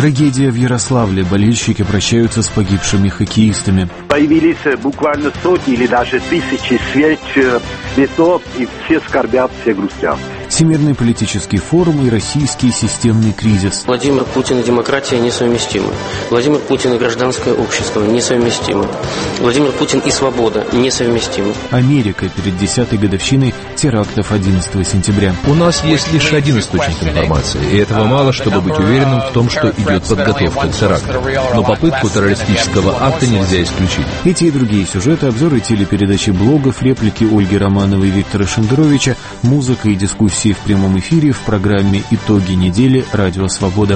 Трагедия в Ярославле. Болельщики прощаются с погибшими хоккеистами. Появились буквально сотни или даже тысячи свеч, цветов, и все скорбят, все грустят. Всемирный политический форум и российский системный кризис. Владимир Путин и демократия несовместимы. Владимир Путин и гражданское общество несовместимы. Владимир Путин и свобода несовместимы. Америка перед 10-й годовщиной терактов 11 сентября. У нас есть лишь один источник информации, и этого мало, чтобы быть уверенным в том, что идет подготовка к теракту. Но попытку террористического акта нельзя исключить. Эти и другие сюжеты, обзоры телепередачи, блогов, реплики Ольги Романовой и Виктора Шендеровича, музыка и дискуссии в прямом эфире в программе «Итоги недели. Радио Свобода».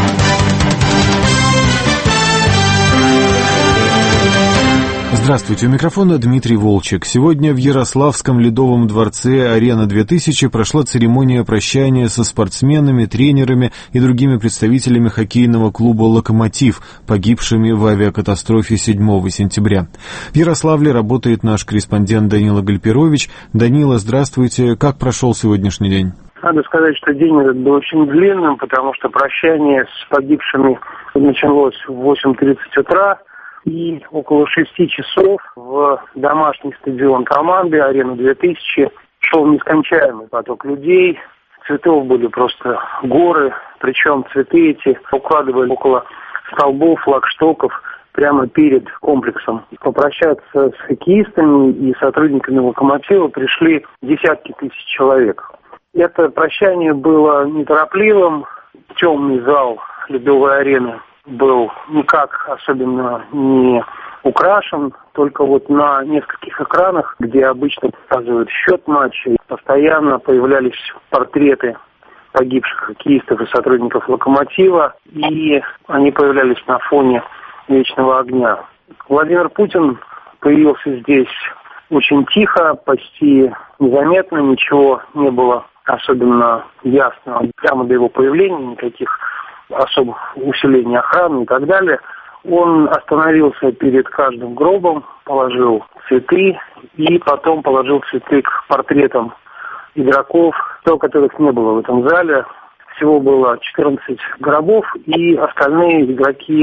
Здравствуйте, у микрофона Дмитрий Волчек. Сегодня в Ярославском Ледовом дворце «Арена-2000» прошла церемония прощания со спортсменами, тренерами и другими представителями хоккейного клуба «Локомотив», погибшими в авиакатастрофе 7 сентября. В Ярославле работает наш корреспондент Данила Гальперович. Данила, здравствуйте. Как прошел сегодняшний день? Надо сказать, что день этот был очень длинным, потому что прощание с погибшими началось в 8:30 утра. И около 6 часов в домашний стадион команды «Арена-2000» шел нескончаемый поток людей. Цветов были просто горы, причем цветы эти укладывали около столбов, флагштоков прямо перед комплексом. Попрощаться с хоккеистами и сотрудниками «Локомотива» пришли десятки тысяч человек. Это прощание было неторопливым. Темный зал ледовой арены был никак особенно не украшен, только вот на нескольких экранах, где обычно показывают счет матчей, постоянно появлялись портреты погибших хоккеистов и сотрудников «Локомотива», и они появлялись на фоне вечного огня. Владимир Путин появился здесь очень тихо, почти незаметно, ничего не было особенно ясно прямо до его появления, никаких особых усилений охраны и так далее. Он остановился перед каждым гробом, положил цветы и потом положил цветы к портретам игроков, которых не было в этом зале. Всего было 14 гробов, и остальные игроки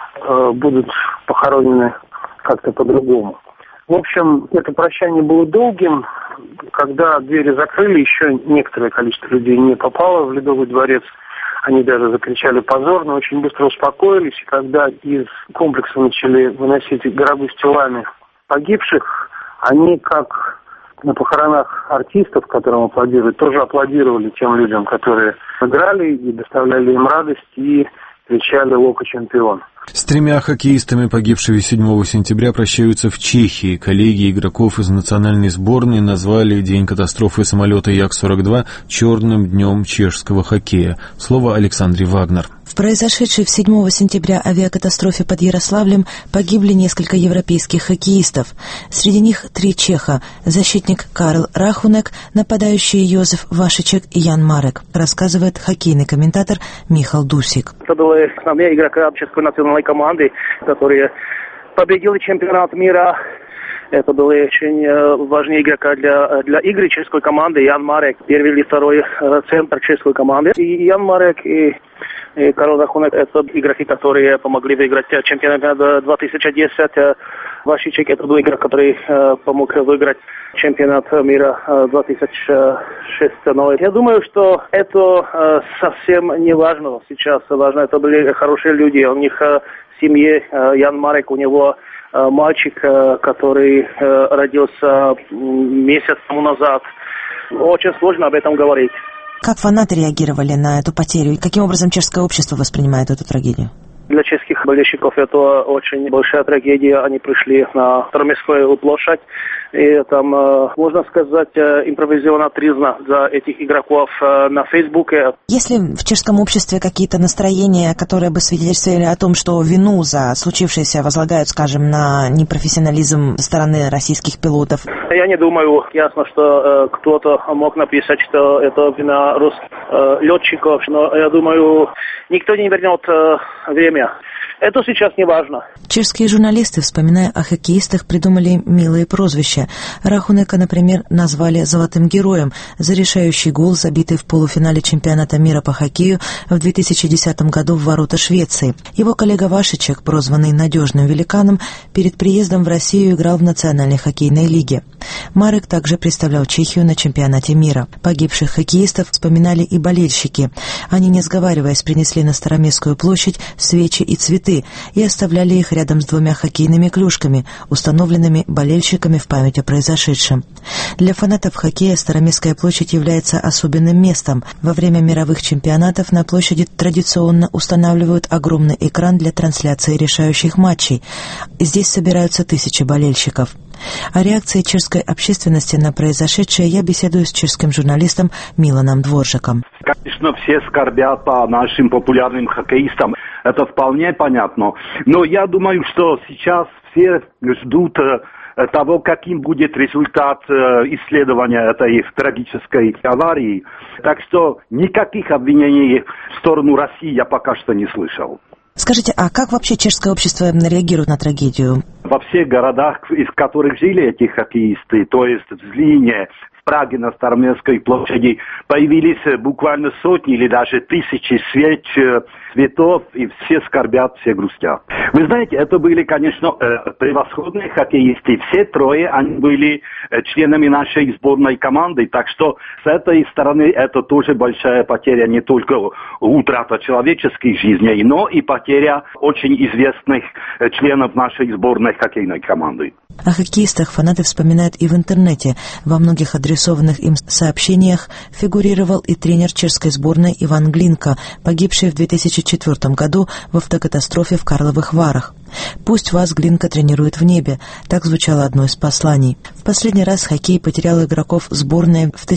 будут похоронены как-то по-другому. В общем, это прощание было долгим. Когда двери закрыли, еще некоторое количество людей не попало в Ледовый дворец. Они даже закричали «позор», но очень быстро успокоились. И когда из комплекса начали выносить гробы с телами погибших, они, как на похоронах артистов, которым аплодируют, тоже аплодировали тем людям, которые играли и доставляли им радость, и кричали «Локо чемпион». С 3 хоккеистами, погибшими 7 сентября, прощаются в Чехии. Коллеги игроков из национальной сборной назвали день катастрофы самолета Як-42 «черным днем чешского хоккея». Слово Александре Вагнер. В произошедшей в 7 сентября авиакатастрофе под Ярославлем погибли несколько европейских хоккеистов. Среди них 3 чеха – защитник Карл Рахунек, нападающие Йозеф Вашичек и Ян Марек, рассказывает хоккейный комментатор Михал Дусик. Это были основные игроки чешской национальной команды, которые победили чемпионат мира. Это были очень важные игроки для игры чешской команды. Ян Марек, первый или второй центр чешской команды. И Ян Марек и Карл Рахунек — это игроки, которые помогли выиграть чемпионат 2010. Вашичек — это был игрок, который помог выиграть чемпионат мира 2006. Но я думаю, что это совсем не важно сейчас. Важно, это были хорошие люди. У них в семье Ян Марек, у него мальчик, который родился месяц тому назад. Очень сложно об этом говорить. Как фанаты реагировали на эту потерю? И каким образом чешское общество воспринимает эту трагедию? Для чешских болельщиков это очень большая трагедия. Они пришли на Староместскую площадь, и там, можно сказать, импровизированная тризна за этих игроков на Фейсбуке. Есть ли в чешском обществе какие-то настроения, которые бы свидетельствовали о том, что вину за случившееся возлагают, скажем, на непрофессионализм со стороны российских пилотов? Я не думаю, ясно, что кто-то мог написать, что это вина русских летчиков, но я думаю, никто не вернет время. Это сейчас не важно. Чешские журналисты, вспоминая о хоккеистах, придумали милые прозвища. Рахунека, например, назвали «золотым героем» за решающий гол, забитый в полуфинале чемпионата мира по хоккею в 2010 году в ворота Швеции. Его коллега Вашичек, прозванный «надежным великаном», перед приездом в Россию играл в Национальной хоккейной лиге. Марек также представлял Чехию на чемпионате мира. Погибших хоккеистов вспоминали и болельщики. Они, не сговариваясь, принесли на Староместскую площадь свечи и цветы и оставляли их рядом с двумя хоккейными клюшками, установленными болельщиками в память о произошедшем. Для фанатов хоккея Староместская площадь является особенным местом. Во время мировых чемпионатов на площади традиционно устанавливают огромный экран для трансляции решающих матчей. Здесь собираются тысячи болельщиков. О реакции чешской общественности на произошедшее я беседую с чешским журналистом Миланом Дворжаком. Конечно, все скорбят по нашим популярным хоккеистам. Это вполне понятно. Но я думаю, что сейчас все ждут того, каким будет результат исследования этой трагической аварии. Так что никаких обвинений в сторону России я пока что не слышал. Скажите, а как вообще чешское общество реагирует на трагедию? Во всех городах, из которых жили эти хоккеисты, то есть в Злине, в Праге на Староместской площади, появились буквально сотни или даже тысячи свеч, цветов, и все скорбят, все грустят. Вы знаете, это были, конечно, превосходные хоккеисты. Все трое, они были членами нашей сборной команды, так что с этой стороны это тоже большая потеря, не только утрата человеческих жизней, но и потеря очень известных членов нашей сборной хоккейной команды. О хоккеистах фанаты вспоминают и в интернете. Во многих адресованных им сообщениях фигурировал и тренер чешской сборной Иван Глинка, погибший в 2004 году в автокатастрофе в Карловых Варах. «Пусть вас Глинка тренирует в небе», так звучало одно из посланий. В последний раз хоккей потерял игроков сборной в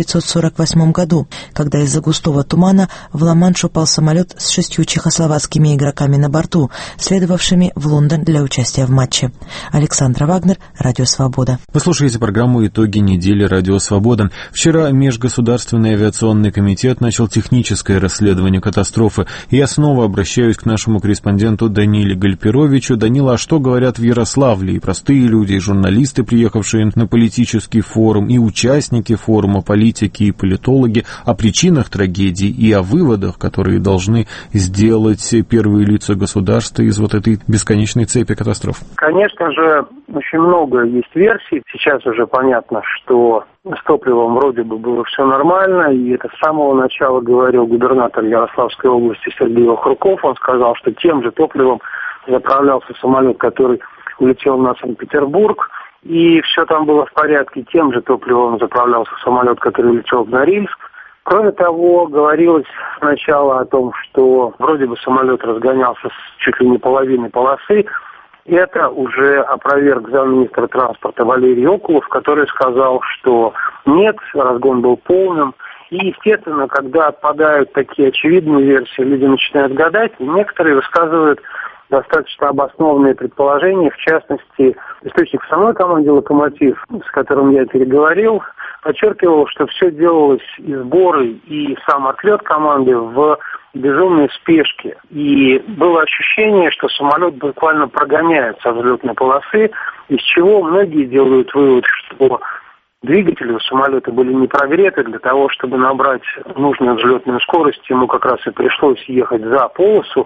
1948 году, когда из-за густого тумана в Ла-Манш упал самолет с 6 чехословацкими игроками на борту, следовавшими в Лондон для участия в матче. Александра Вагнер, Радио Свобода. Вы слушаете программу «Итоги недели. Радио Свобода». Вчера Межгосударственный авиационный комитет начал техническое расследование катастрофы. И я снова обращаюсь к нашему корреспонденту Даниле Гальперовичу. Данила, а что говорят в Ярославле и простые люди, и журналисты, приехавшие на политический форум, и участники форума, политики и политологи, о причинах трагедии и о выводах, которые должны сделать первые лица государства из вот этой бесконечной цепи катастроф? Конечно же, очень много есть версий. Сейчас уже понятно, что с топливом вроде бы было все нормально, и это с самого начала говорил губернатор Ярославской области Сергей Охруков. Он сказал, что тем же топливом заправлялся самолет, который улетел на Санкт-Петербург, и все там было в порядке. Тем же топливом заправлялся самолет, который улетел в Норильск. Кроме того, говорилось сначала о том, что вроде бы самолет разгонялся с чуть ли не половиной полосы. Это уже опроверг замминистра транспорта Валерий Окулов, который сказал, что нет, разгон был полным. И, естественно, когда отпадают такие очевидные версии, люди начинают гадать, и некоторые высказывают достаточно обоснованные предположения. В частности, источник в самой команде «Локомотив», с которым я переговорил, подчеркивал, что все делалось и сборы, и сам отлет команды в безумной спешке. И было ощущение, что самолет буквально прогоняет со взлетной полосы, из чего многие делают вывод, что двигатели у самолета были не прогреты. Для того, чтобы набрать нужную взлетную скорость, ему как раз и пришлось ехать за полосу.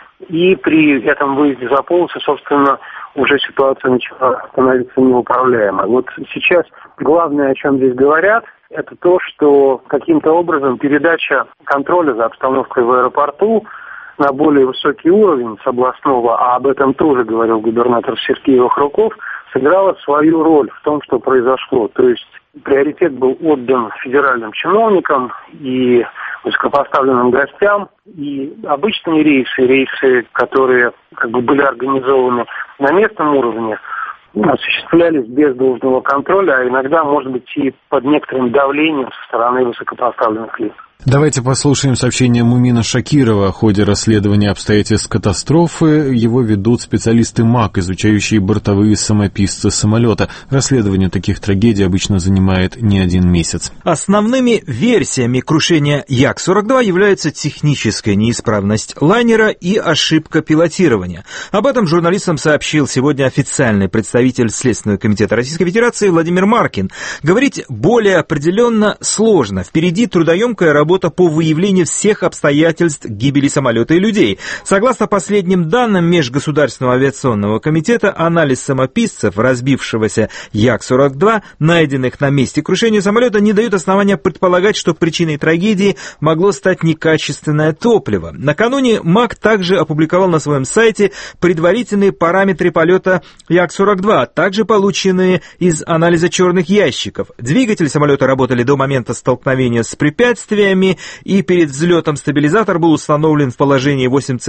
И при этом выезде за полосу, собственно, уже ситуация начала становиться неуправляемой. Вот сейчас главное, о чем здесь говорят, это то, что каким-то образом передача контроля за обстановкой в аэропорту на более высокий уровень с областного, а об этом тоже говорил губернатор Сергей Охруков, сыграла свою роль в том, что произошло. То есть приоритет был отдан федеральным чиновникам и высокопоставленным гостям, и обычные рейсы, которые были организованы на местном уровне, осуществлялись без должного контроля, а иногда, может быть, и под некоторым давлением со стороны высокопоставленных лиц. Давайте послушаем сообщение Мумина Шакирова о ходе расследования обстоятельств катастрофы. Его ведут специалисты МАК, изучающие бортовые самописцы самолета. Расследование таких трагедий обычно занимает не один месяц. Основными версиями крушения Як-42 являются техническая неисправность лайнера и ошибка пилотирования. Об этом журналистам сообщил сегодня официальный представитель Следственного комитета Российской Федерации Владимир Маркин. Говорить более определенно сложно. Впереди трудоемкая работа по выявлению всех обстоятельств гибели самолета и людей. Согласно последним данным Межгосударственного авиационного комитета, анализ самописцев разбившегося Як-42, найденных на месте крушения самолета, не дает основания предполагать, что причиной трагедии могло стать некачественное топливо. Накануне МАК также опубликовал на своем сайте предварительные параметры полета Як-42, а также полученные из анализа черных ящиков. Двигатели самолета работали до момента столкновения с препятствиями, и перед взлетом стабилизатор был установлен в положении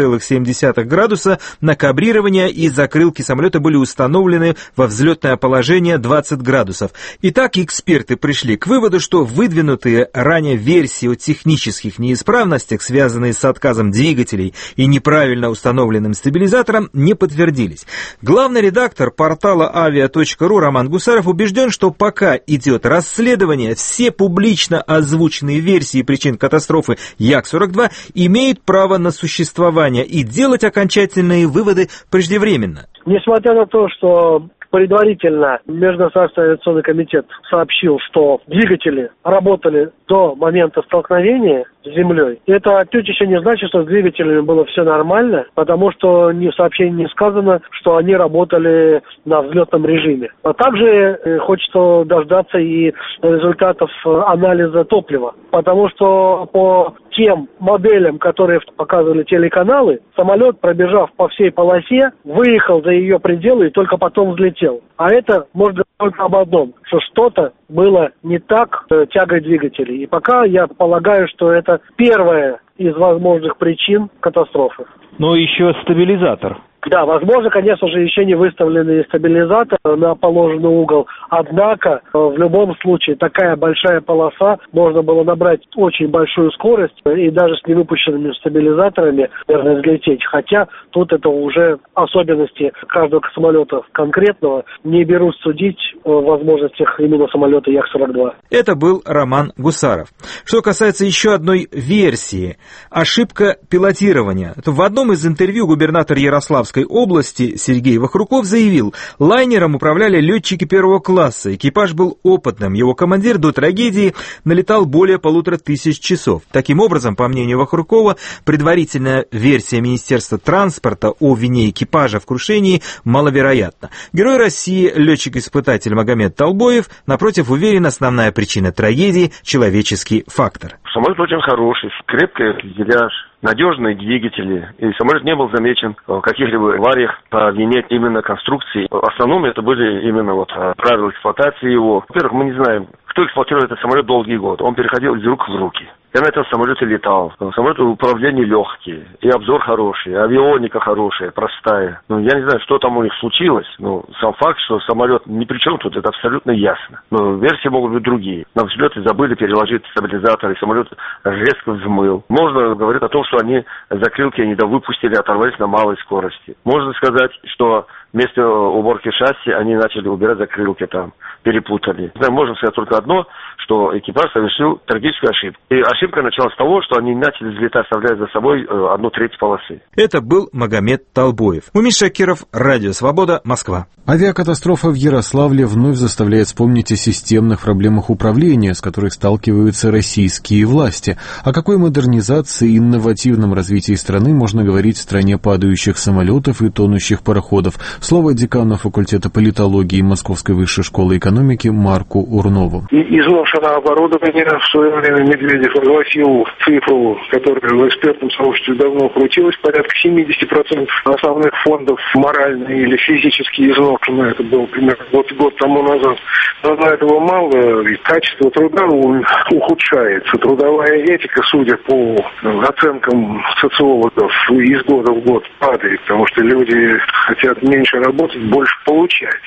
8,7 градуса на кабрирование, и закрылки самолета были установлены во взлетное положение 20 градусов. Итак, эксперты пришли к выводу, что выдвинутые ранее версии о технических неисправностях, связанные с отказом двигателей и неправильно установленным стабилизатором, не подтвердились. Главный редактор портала avia.ru Роман Гусаров убежден, что пока идет расследование, все публично озвученные версии причин катастрофы Як-42 имеют право на существование, и делать окончательные выводы преждевременно. Несмотря на то, что предварительно Межгосударственный авиационный комитет сообщил, что двигатели работали до момента столкновения с землей, это отнюдь еще не значит, что с двигателями было все нормально, потому что ни в сообщении не сказано, что они работали на взлетном режиме. А также хочется дождаться и результатов анализа топлива, потому что по тем моделям, которые показывали телеканалы, самолет, пробежав по всей полосе, выехал за ее пределы и только потом взлетел. А это может говорить только об одном, что что-то было не так с тягой двигателей. И пока я полагаю, что это первая из возможных причин катастрофы. Но еще стабилизатор. Да, возможно, конечно же, еще не выставленный стабилизатор на положенный угол. Однако, в любом случае, такая большая полоса, можно было набрать очень большую скорость и даже с невыпущенными стабилизаторами, наверное, взлететь. Хотя тут это уже особенности каждого самолета конкретного. Не берусь судить о возможностях именно самолета Як-42. Это был Роман Гусаров. Что касается еще одной версии – ошибка пилотирования. То в одном из интервью губернатор Ярославской области Сергей Вахруков заявил, лайнером управляли летчики первого класса, экипаж был опытным, его командир до трагедии налетал более 1500 часов. Таким образом, по мнению Вахрукова, предварительная версия Министерства транспорта о вине экипажа в крушении маловероятна. Герой России, летчик-испытатель Магомед Толбоев, напротив, уверен, основная причина трагедии – человеческий фактор. Самолет очень хороший, крепкий фюзеляж, надежные двигатели, и самолет не был замечен в каких-либо авариях по вине именно конструкции. В основном это были именно правила эксплуатации его. Во-первых, мы не знаем, кто эксплуатировал этот самолет долгие годы. Он переходил из рук в руки. Я на этом самолете летал. Самолет управление легкие, и обзор хороший, и авионика хорошая, простая. Я не знаю, что там у них случилось, но сам факт, что самолет ни при чем тут, это абсолютно ясно. Но версии могут быть другие. На взлете забыли переложить стабилизатор, и самолет резко взмыл. Можно говорить о том, что они закрылки недовыпустили, оторвались на малой скорости. Можно сказать, что вместо уборки шасси они начали убирать закрылки там, перепутали. Можно сказать только одно, что экипаж совершил трагическую ошибку. И ошибка началась с того, что они начали взлетать, оставляя за собой 1/3 полосы. Это был Магомед Толбоев. Мумин Шакиров, Радио Свобода, Москва. Авиакатастрофа в Ярославле вновь заставляет вспомнить о системных проблемах управления, с которых сталкиваются российские власти. О какой модернизации и инновативном развитии страны можно говорить в стране падающих самолетов и тонущих пароходов? Слово декану факультета политологии Московской высшей школы экономики Марку Урнову. Изношенное оборудование в свое время Медведев огласил цифру, которая в экспертном сообществе давно крутилась, порядка 70% основных фондов морально или физически изношено. Это было примерно год тому назад. Но для этого мало, и качество труда ухудшается. Трудовая этика, судя по оценкам социологов, из года в год падает, потому что люди хотят меньше работать, больше получать.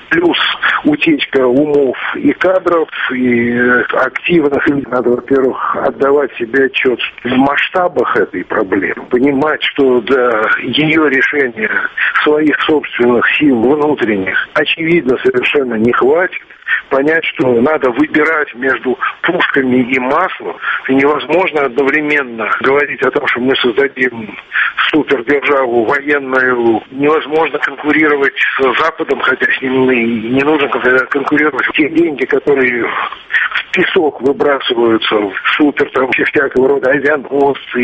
плюс утечка умов и кадров, и активных. Надо, во-первых, отдавать себе отчет в масштабах этой проблемы, понимать, что для ее решения своих собственных сил внутренних, очевидно, совершенно не хватит. Понять, что надо выбирать между пушками и маслом. И невозможно одновременно говорить о том, что мы создадим супердержаву военную. Невозможно конкурировать с Западом, хотя с ним и не нужно конкурировать. Те деньги, которые в песок выбрасываются в супер, там, всякого рода авианосцы.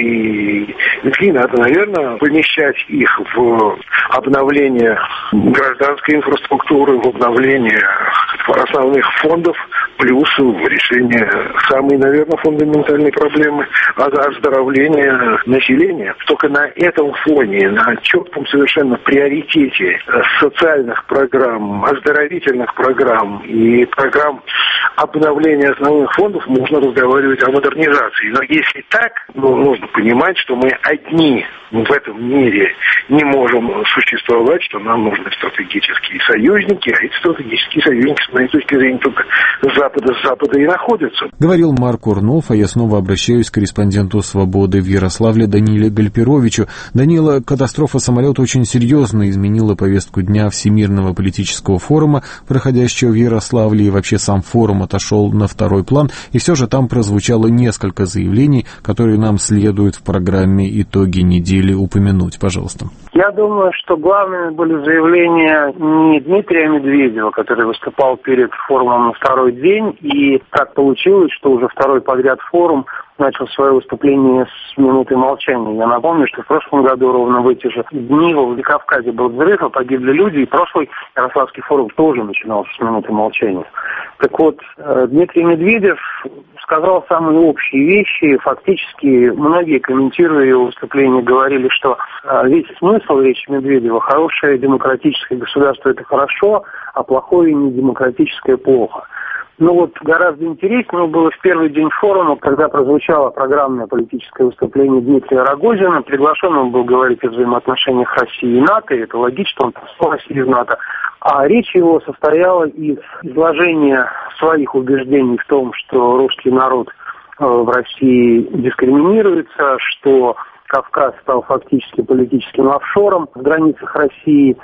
И надо, наверное, помещать их в обновление гражданской инфраструктуры, в обновление основных фондов, плюс в решение самой, наверное, фундаментальной проблемы оздоровления населения. Только на этом фоне, на четком совершенно приоритете социальных программ, оздоровительных программ и программ обновления основных фондов можно разговаривать о модернизации. Но если так, нужно понимать, что мы одни в этом мире не можем существовать, что нам нужны стратегические союзники, а эти стратегические союзники, с моей точки зрения, только с запада и находятся. Говорил Марк Урнов, а я снова обращаюсь к корреспонденту «Свободы» в Ярославле Даниле Гальперовичу. Данила, катастрофа самолета очень серьезно изменила повестку дня Всемирного политического форума, проходящего в Ярославле, и вообще сам форум отошел на второй план, и все же там прозвучало несколько заявлений, которые нам следует в программе «Итоги недели» упомянуть. Пожалуйста. Я думаю, что главными были заявления не Дмитрия Медведева, который выступал перед форумом на второй день, и так получилось, что уже второй подряд форум начал свое выступление с минуты молчания. Я напомню, что в прошлом году ровно в эти же дни во Владикавказе был взрыв, и погибли люди, и прошлый Ярославский форум тоже начинался с минуты молчания. Так вот, Дмитрий Медведев сказал самые общие вещи. Фактически многие, комментируя его выступление, говорили, что весь смысл речи Медведева: хорошее демократическое государство – это хорошо, а плохое недемократическое – плохо. Но вот гораздо интереснее было в первый день форума, когда прозвучало программное политическое выступление Дмитрия Рогозина. Приглашен он был говорить о взаимоотношениях России и НАТО, и это логично, он послал Россию в НАТО. А речь его состояла из изложения своих убеждений в том, что русский народ в России дискриминируется, что Кавказ стал фактически политическим офшором в границах России.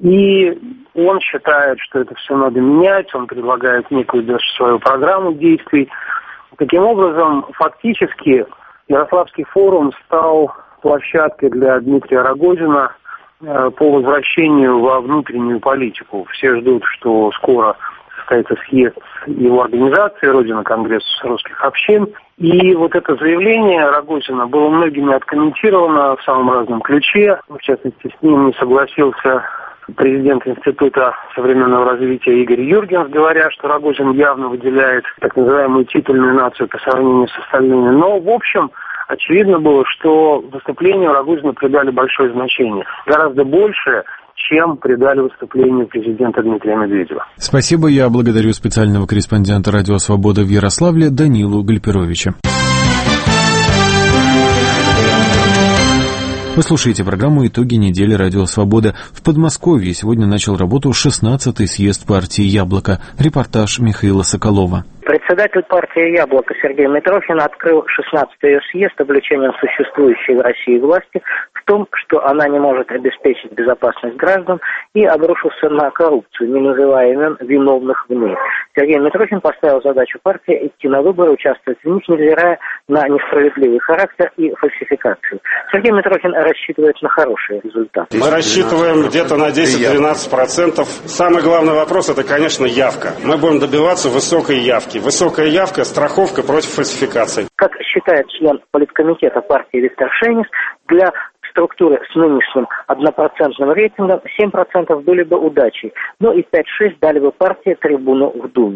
И он считает, что это все надо менять, он предлагает некую даже свою программу действий. Таким образом, фактически Ярославский форум стал площадкой для Дмитрия Рогозина по возвращению во внутреннюю политику. Все ждут, что скоро состоится съезд его организации «Родина Конгресс русских общин». И вот это заявление Рогозина было многими откомментировано в самом разном ключе. В частности, с ним не согласился президент Института современного развития Игорь Юргенс, говоря, что Рогозин явно выделяет так называемую титульную нацию по сравнению с остальными. Но, в общем, очевидно было, что выступлению Рогозина придали большое значение. Гораздо больше, чем придали выступлению президента Дмитрия Медведева. Спасибо. Я благодарю специального корреспондента «Радио Свобода» в Ярославле Данилу Гальперовича. Вы слушаете программу «Итоги недели. Радио Свобода». В Подмосковье сегодня начал работу 16-й съезд партии «Яблоко». Репортаж Михаила Соколова. Председатель партии «Яблоко» Сергей Митрохин открыл 16-й съезд обличением существующей в России власти в том, что она не может обеспечить безопасность граждан, и обрушился на коррупцию, не называя имен виновных в ней. Сергей Митрохин поставил задачу партии идти на выборы, участвовать в них, невзирая на несправедливый характер и фальсификацию. Сергей Митрохин рассчитывает на хорошие результаты. Мы рассчитываем где-то на 10-12%. Самый главный вопрос – это, конечно, явка. Мы будем добиваться высокой явки. Высокая явка – страховка против фальсификаций. Как считает член политкомитета партии Виктор Шенис, для структуры с нынешним 1% рейтингом 7% были бы удачей, но и 5-6 дали бы партии трибуну в Думе.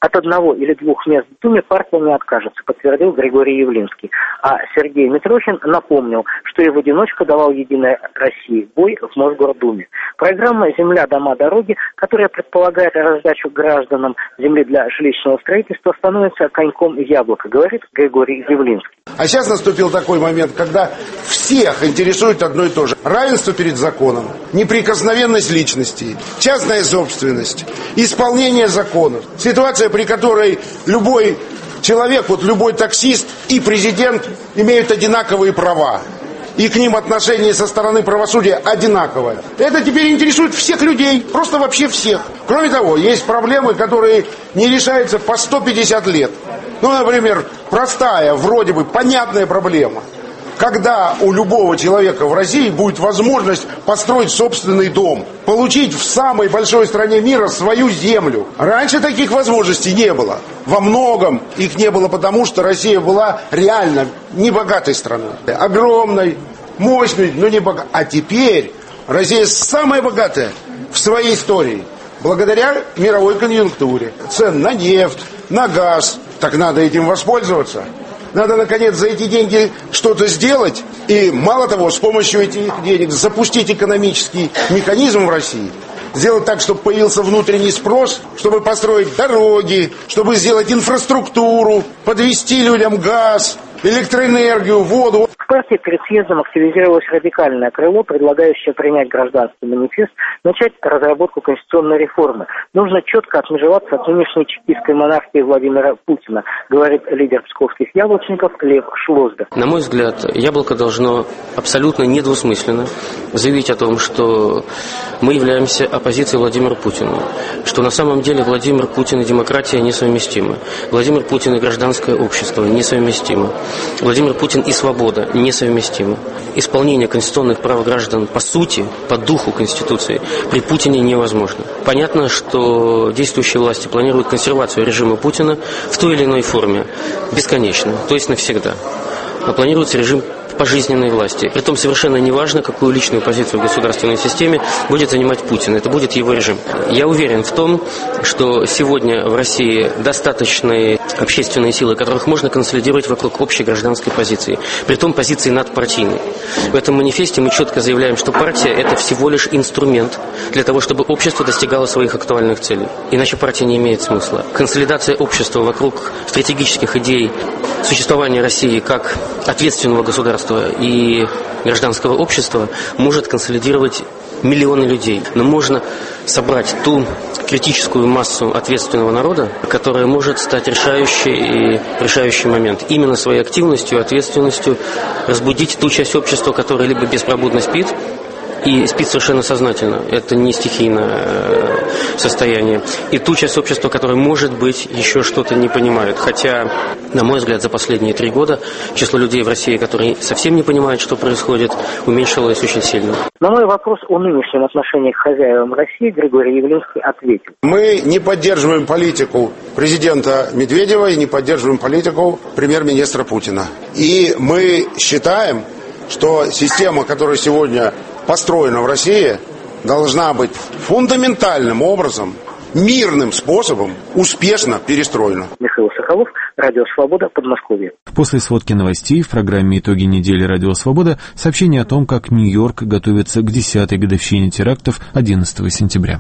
От 1 или 2 мест в Думе партия не откажется, подтвердил Григорий Явлинский. А Сергей Митрохин напомнил, что и в одиночку давал «Единой России» бой в Мосгордуме. Программа «Земля, дома, дороги», которая предполагает раздачу гражданам земли для жилищного строительства, становится коньком яблока, говорит Григорий Явлинский. А сейчас наступил такой момент, когда всех интересует одно и то же. Равенство перед законом, неприкосновенность личности, частная собственность, исполнение законов. Ситуация, при которой любой человек, вот любой таксист и президент имеют одинаковые права. И к ним отношение со стороны правосудия одинаковое. Это теперь интересует всех людей, просто вообще всех. Кроме того, есть проблемы, которые не решаются по 150 лет. Ну, например, простая, вроде бы понятная проблема. Когда у любого человека в России будет возможность построить собственный дом, получить в самой большой стране мира свою землю. Раньше таких возможностей не было. Во многом их не было, потому что Россия была реально небогатой страной. Огромной, мощной, но не богатой. А теперь Россия самая богатая в своей истории. Благодаря мировой конъюнктуре. Цен на нефть, на газ. Так надо этим воспользоваться. Надо, наконец, за эти деньги что-то сделать. И, мало того, с помощью этих денег запустить экономический механизм в России. Сделать так, чтобы появился внутренний спрос, чтобы построить дороги, чтобы сделать инфраструктуру, подвести людям газ, электроэнергию, воду. В партии перед съездом активизировалось радикальное крыло, предлагающее принять гражданский манифест, начать разработку конституционной реформы. Нужно четко отмежеваться от нынешней чекистской монархии Владимира Путина, говорит лидер псковских яблочников Лев Шлосберг. На мой взгляд, яблоко должно абсолютно недвусмысленно заявить о том, что мы являемся оппозицией Владимиру Путину, что на самом деле Владимир Путин и демократия несовместимы, Владимир Путин и гражданское общество несовместимы, Владимир Путин и свобода несовместимы. Исполнение конституционных прав граждан по сути, по духу Конституции при Путине невозможно. Понятно, что действующие власти планируют консервацию режима Путина в той или иной форме, бесконечно, то есть навсегда. Но планируется режим пожизненной власти. Притом совершенно неважно, какую личную позицию в государственной системе будет занимать Путин. Это будет его режим. Я уверен в том, что сегодня в России достаточные общественные силы, которых можно консолидировать вокруг общей гражданской позиции. Притом позиции надпартийной. В этом манифесте мы четко заявляем, что партия – это всего лишь инструмент для того, чтобы общество достигало своих актуальных целей. Иначе партия не имеет смысла. Консолидация общества вокруг стратегических идей существования России как ответственного государства и гражданского общества может консолидировать миллионы людей. Но можно собрать ту критическую массу ответственного народа, которая может стать решающий момент. Именно своей активностью и ответственностью разбудить ту часть общества, которая либо беспробудно спит, и спит совершенно сознательно. Это не стихийное состояние. И ту часть общества, которая, может быть, еще что-то не понимает. Хотя, на мой взгляд, за последние 3 года число людей в России, которые совсем не понимают, что происходит, уменьшилось очень сильно. На мой вопрос о нынешнем отношении к хозяевам России Григорий Явлинский ответил. Мы не поддерживаем политику президента Медведева и не поддерживаем политику премьер-министра Путина. И мы считаем, что система, которая сегодня построена в России, должна быть фундаментальным образом, мирным способом успешно перестроена. Михаил Соколов, Радио Свобода, Подмосковье. После сводки новостей в программе «Итоги недели. Радио Свобода» сообщение о том, как Нью-Йорк готовится к 10-й годовщине терактов 11 сентября.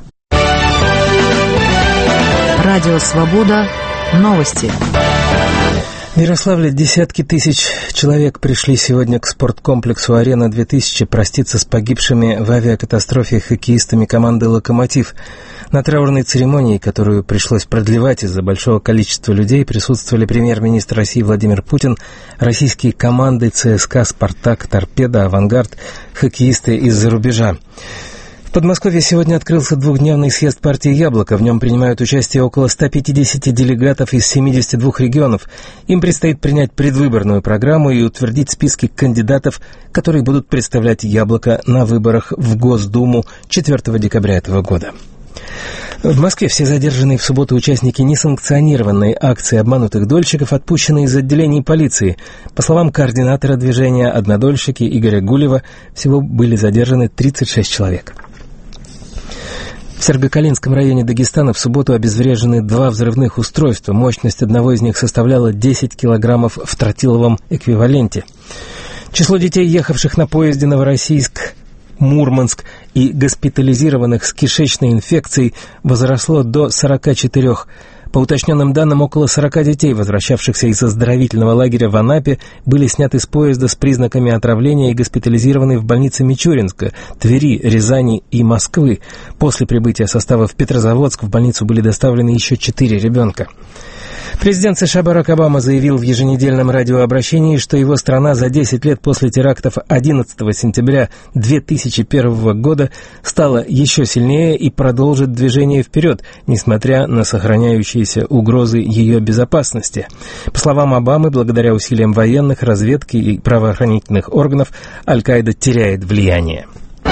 Радио Свобода. Новости. В Ярославле десятки тысяч человек пришли сегодня к спорткомплексу «Арена-2000» проститься с погибшими в авиакатастрофе хоккеистами команды «Локомотив». На траурной церемонии, которую пришлось продлевать из-за большого количества людей, присутствовали премьер-министр России Владимир Путин, российские команды ЦСКА, «Спартак», «Торпедо», «Авангард», хоккеисты из-за рубежа. В Подмосковье сегодня открылся 2-дневный съезд партии «Яблоко». В нем принимают участие около 150 делегатов из 72 регионов. Им предстоит принять предвыборную программу и утвердить списки кандидатов, которые будут представлять «Яблоко» на выборах в Госдуму 4 декабря этого года. В Москве все задержанные в субботу участники несанкционированной акции обманутых дольщиков отпущены из отделений полиции. По словам координатора движения «Однодольщики» Игоря Гулева, всего были задержаны 36 человек. В Сергокалинском районе Дагестана в субботу обезврежены 2 взрывных устройства. Мощность одного из них составляла 10 килограммов в тротиловом эквиваленте. Число детей, ехавших на поезде Новороссийск-Мурманск и госпитализированных с кишечной инфекцией, возросло до 44. По уточненным данным, около 40 детей, возвращавшихся из оздоровительного лагеря в Анапе, были сняты с поезда с признаками отравления и госпитализированы в больницы Мичуринска, Твери, Рязани и Москвы. После прибытия состава в Петрозаводск в больницу были доставлены еще 4 ребенка. Президент США Барак Обама заявил в еженедельном радиообращении, что его страна за 10 лет после терактов 11 сентября 2001 года стала еще сильнее и продолжит движение вперед, несмотря на сохраняющиеся угрозы ее безопасности. По словам Обамы, благодаря усилиям военных, разведки и правоохранительных органов, Аль-Каида теряет влияние.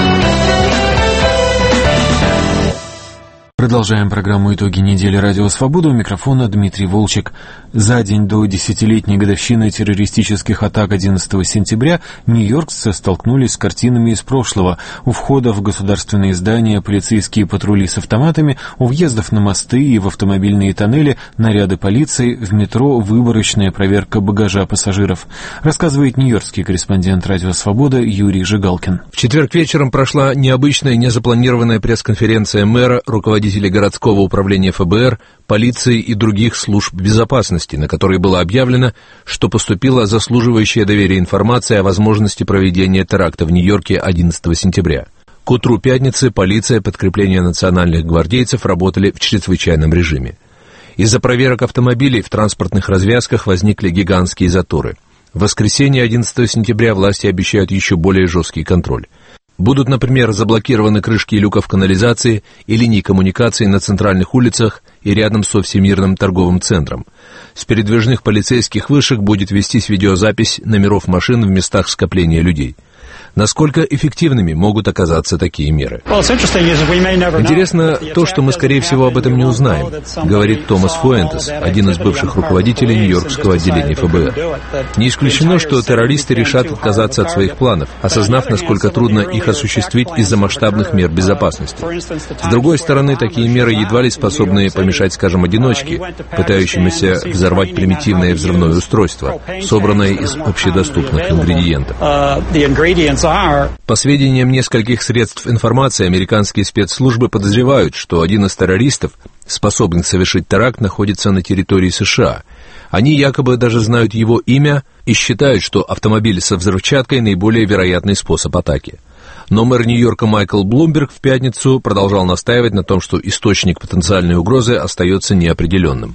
Продолжаем программу «Итоги недели. Радио Свобода». У микрофона Дмитрий Волчек. За день до 10-летней годовщины террористических атак 11 сентября нью-йоркцы столкнулись с картинами из прошлого. У входа в государственные здания полицейские патрули с автоматами, у въездов на мосты и в автомобильные тоннели наряды полиции, в метро выборочная проверка багажа пассажиров. Рассказывает нью-йоркский корреспондент «Радио Свобода» Юрий Жигалкин. В четверг вечером прошла необычная, незапланированная пресс-конференция мэра, руководителей городского управления ФБР, полиции и других служб безопасности, на которой было объявлено, что поступила заслуживающая доверия информация о возможности проведения теракта в Нью-Йорке 11 сентября. К утру пятницы полиция, подкрепление национальных гвардейцев работали в чрезвычайном режиме. Из-за проверок автомобилей в транспортных развязках возникли гигантские заторы. В воскресенье 11 сентября власти обещают еще более жесткий контроль. Будут, например, заблокированы крышки люков канализации и линий коммуникаций на центральных улицах и рядом со Всемирным торговым центром. С передвижных полицейских вышек будет вестись видеозапись номеров машин в местах скопления людей. Насколько эффективными могут оказаться такие меры? Интересно то, что мы, скорее всего, об этом не узнаем, говорит Томас Фуэнтес, один из бывших руководителей Нью-Йоркского отделения ФБР. Не исключено, что террористы решат отказаться от своих планов, осознав, насколько трудно их осуществить из-за масштабных мер безопасности. С другой стороны, такие меры едва ли способны помешать, скажем, одиночке, пытающемуся взорвать примитивное взрывное устройство, собранное из общедоступных ингредиентов. По сведениям нескольких средств информации, американские спецслужбы подозревают, что один из террористов, способных совершить теракт, находится на территории США. Они якобы даже знают его имя и считают, что автомобиль со взрывчаткой – наиболее вероятный способ атаки. Но мэр Нью-Йорка Майкл Блумберг в пятницу продолжал настаивать на том, что источник потенциальной угрозы остается неопределенным.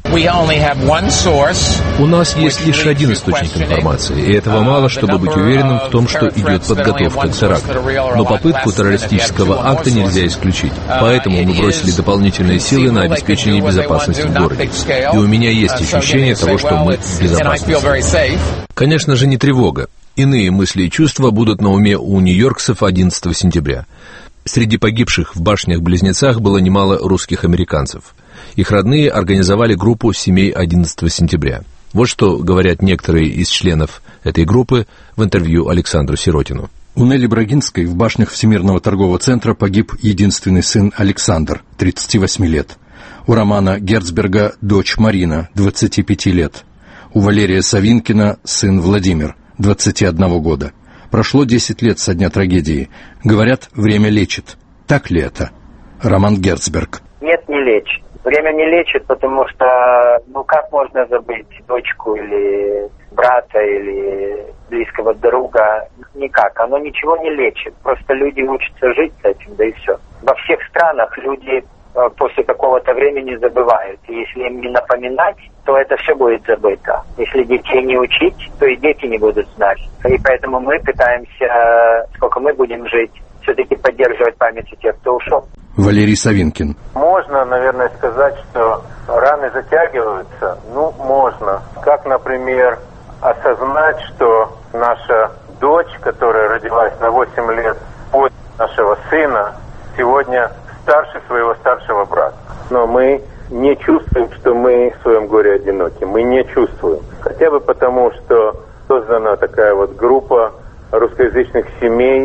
У нас есть лишь один источник информации, и этого мало, чтобы быть уверенным в том, что идет подготовка к теракту. Но попытку террористического акта нельзя исключить. Поэтому мы бросили дополнительные силы на обеспечение безопасности в городе. И у меня есть ощущение того, что мы в безопасности. Конечно же, не тревога. Иные мысли и чувства будут на уме у нью-йоркцев 11 сентября. Среди погибших в башнях-близнецах было немало русских американцев. Их родные организовали группу семей 11 сентября. Вот что говорят некоторые из членов этой группы в интервью Александру Сиротину. У Нелли Брагинской в башнях Всемирного торгового центра погиб единственный сын Александр, 38 лет. У Романа Герцберга дочь Марина, 25 лет. У Валерия Савинкина сын Владимир, 21 года. Прошло 10 лет со дня трагедии. Говорят, время лечит. Так ли это? Роман Герцберг. Нет, не лечит. Время не лечит, потому что, как можно забыть дочку или брата, или близкого друга? Никак. Оно ничего не лечит. Просто люди учатся жить с этим, да и все. Во всех странах люди после какого-то времени забывают. И если им не напоминать, то это все будет забыто. Если детей не учить, то и дети не будут знать. И поэтому мы пытаемся, сколько мы будем жить, все-таки поддерживать память о тех, кто ушел. Валерий Савинкин. Можно, наверное, сказать, что раны затягиваются. Можно. Как, например, осознать, что наша дочь, которая родилась на 8 лет после нашего сына, сегодня старше своего старшего брата. Но мы не чувствуем, что мы в своем горе одиноки. Мы не чувствуем. Хотя бы потому, что создана такая вот группа русскоязычных семей,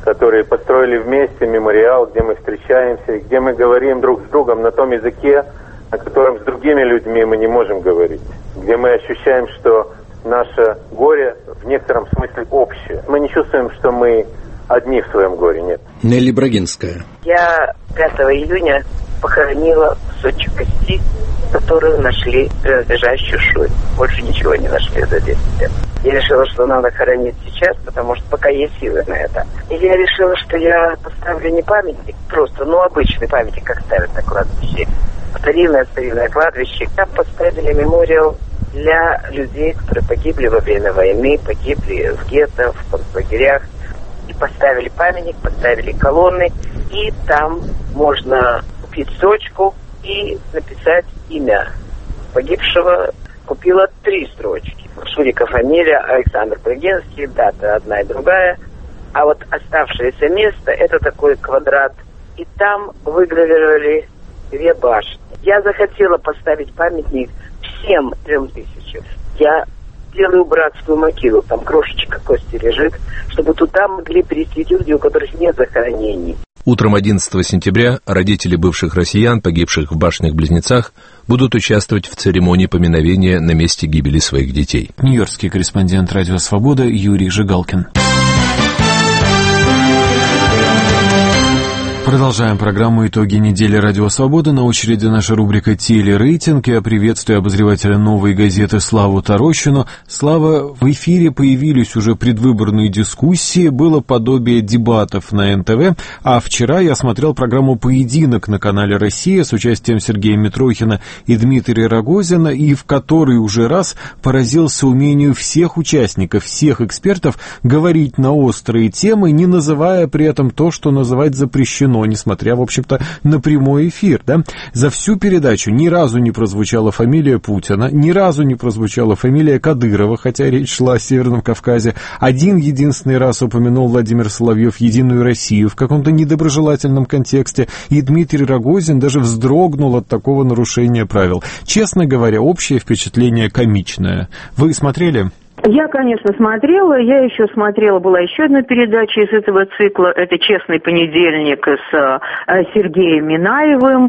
которые построили вместе мемориал, где мы встречаемся, где мы говорим друг с другом на том языке, на котором с другими людьми мы не можем говорить, где мы ощущаем, что наше горе в некотором смысле общее. Мы не чувствуем, что мы одни в своем горе, нет. Нелли Брагинская. Я 5 июня похоронила кусочек кости, которую нашли, принадлежащую Шуре. Больше ничего не нашли за 10 лет. Я решила, что надо хоронить сейчас, потому что пока есть силы на это. И я решила, что я поставлю не памятник, просто, обычный памятник, как ставят на кладбище. Старинное кладбище. Там поставили мемориал для людей, которые погибли во время войны, погибли в гетто, в концлагерях. И поставили памятник, поставили колонны, и там можно купить строчку и написать имя погибшего. Купила 3 строчки. Шурика фамилия, Александр Брагинский, дата одна и другая. А вот оставшееся место, это такой квадрат, и там выгравировали 2 башни. Я захотела поставить памятник всем 3000. Я делаю братскую могилу, там крошечка кости лежит, чтобы туда могли прийти люди, у которых нет захоронений. Утром 11 сентября родители бывших россиян, погибших в башнях-близнецах, будут участвовать в церемонии поминовения на месте гибели своих детей. Нью-Йоркский корреспондент «Радио Свобода» Юрий Жигалкин. Продолжаем программу «Итоги недели Радио Свобода». На очереди наша рубрика «Телерейтинг». Я приветствую обозревателя «Новой газеты» Славу Тарощину. Слава, в эфире появились уже предвыборные дискуссии, было подобие дебатов на НТВ, а вчера я смотрел программу «Поединок» на канале «Россия» с участием Сергея Митрохина и Дмитрия Рогозина, и в который уже раз поразился умению всех участников, всех экспертов говорить на острые темы, не называя при этом то, что называть запрещено, несмотря, в общем-то, на прямой эфир, да? За всю передачу ни разу не прозвучала фамилия Путина, ни разу не прозвучала фамилия Кадырова, хотя речь шла о Северном Кавказе. Один-единственный раз упомянул Владимир Соловьев «Единую Россию» в каком-то недоброжелательном контексте, и Дмитрий Рогозин даже вздрогнул от такого нарушения правил. Честно говоря, общее впечатление комичное. Вы смотрели? Я, конечно, смотрела. Я еще смотрела, была еще одна передача из этого цикла. Это «Честный понедельник» с Сергеем Минаевым.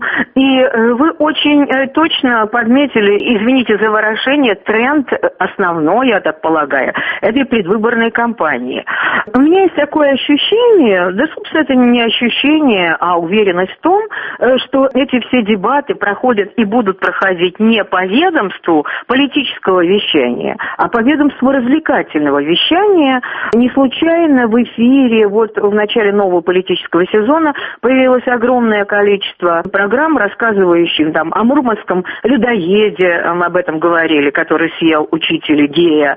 И вы очень точно подметили, извините за выражение, тренд основной, я так полагаю, этой предвыборной кампании. У меня есть такое ощущение, да, собственно, это не ощущение, а уверенность в том, что эти все дебаты проходят и будут проходить не по ведомству политического вещания, а по ведомству развлекательного вещания. Не случайно в эфире вот в начале нового политического сезона появилось огромное количество программ, рассказывающих там о мурманском людоеде, мы об этом говорили, который съел учителя гея,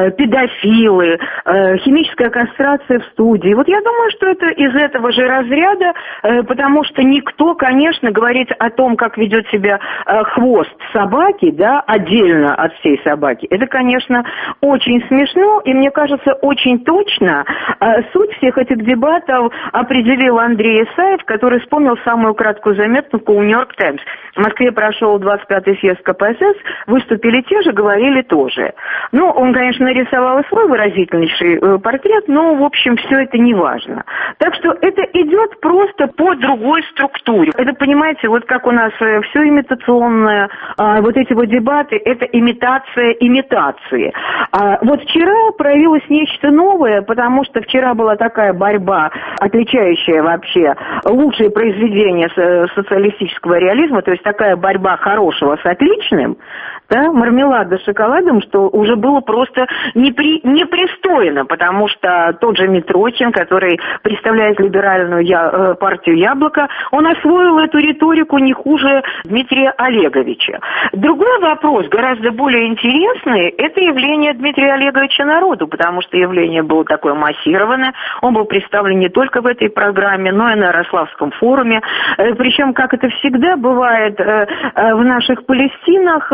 педофилы, химическая кастрация в студии. Вот я думаю, что это из этого же разряда, потому что никто, конечно, говорить о том, как ведет себя хвост собаки, да, отдельно от всей собаки, это, конечно, очень смешно, и, мне кажется, очень точно суть всех этих дебатов определил Андрей Исаев, который вспомнил самую краткую заметку у «Нью-Йорк Таймс». В Москве прошел 25-й съезд КПСС, выступили те же, говорили тоже. Ну, он, конечно, нарисовал и свой выразительнейший портрет, но, в общем, все это не важно. Так что это идет просто по другой структуре. Это, понимаете, вот как у нас все имитационное, вот эти вот дебаты, это имитация имитации. Вот вчера проявилось нечто новое, потому что вчера была такая борьба, отличающая вообще лучшие произведения социалистического реализма, то есть такая борьба хорошего с отличным, да, мармелада с шоколадом, что уже было просто непристойно, потому что тот же Митрохин, который представляет либеральную партию «Яблоко», он освоил эту риторику не хуже Дмитрия Олеговича. Другой вопрос, гораздо более интересный, это явление Дмитрия Олеговича народу, потому что явление было такое массированное, он был представлен не только в этой программе, но и на Ярославском форуме, причем, как это всегда бывает в наших Палестинах,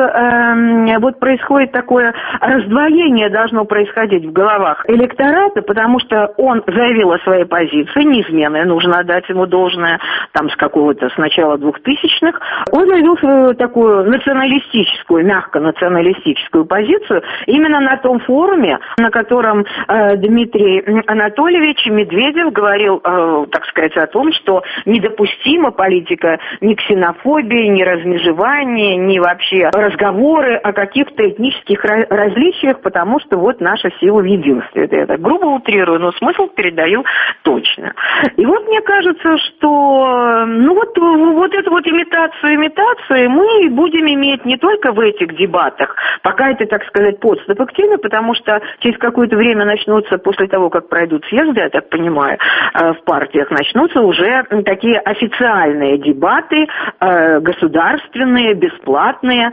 вот происходит такое раздвоение, должно происходить в головах электората, потому что он заявил о своей позиции, неизменной, нужно отдать ему должное, там с начала 2000-х, он заявил свою такую националистическую, мягко националистическую позицию именно на том форуме, на котором Дмитрий Анатольевич Медведев говорил, так сказать, о том, что недопустима политика ни ксенофобии, ни размежевания, ни вообще разговоры о каких-то этнических различиях, потому что вот наша сила в единстве. Это я так грубо утрирую, но смысл передаю точно. И вот мне кажется, что вот эту вот имитацию мы будем иметь не только в этих дебатах, пока это, так сказать, подступы к теме, потому что через какое-то время начнутся, после того, как пройдут съезды, я так понимаю, в партиях, начнутся уже такие официальные дебаты, государственные, бесплатные,